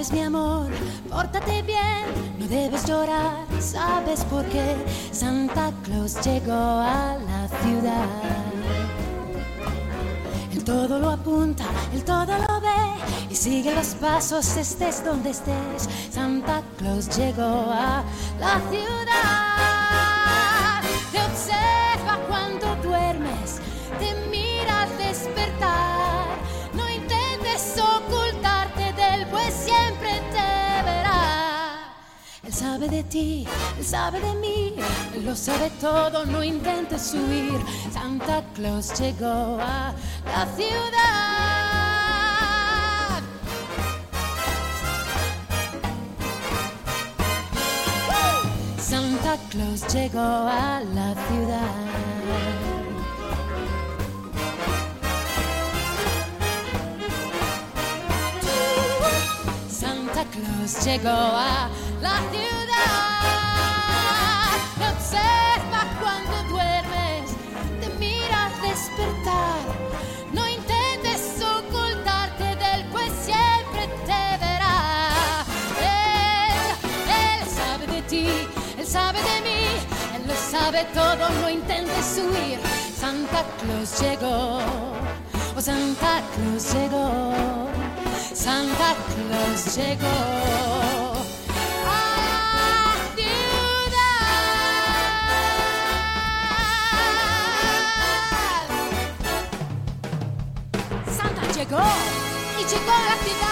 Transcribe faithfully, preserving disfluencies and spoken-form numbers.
sabes, mi amor, pórtate bien, no debes llorar. ¿Sabes por qué? Santa Claus llegó a la ciudad. Él todo lo apunta, él todo lo ve y sigue los pasos, estés donde estés. Santa Claus llegó a la ciudad. Te observa cuando duermes, te mira al despertar. No intentes ocultarte de él, pues siempre te verá. Él sabe de ti, él sabe de mí, él lo sabe todo, no intentes huir. Santa Claus llegó a la ciudad. ¡Woo! Santa Claus llegó a la ciudad. Santa Claus llegó a la ciudad. Te observa cuando duermes, te mira al despertar. No intentes ocultarte de él, pues siempre te verá. Él, él sabe de ti, él sabe de mí, él lo sabe todo, no intentes huir. Santa Claus llegó, oh Santa Claus llegó. Santa Claus llegó a la ciudad. Santa llegó y llegó a la ciudad.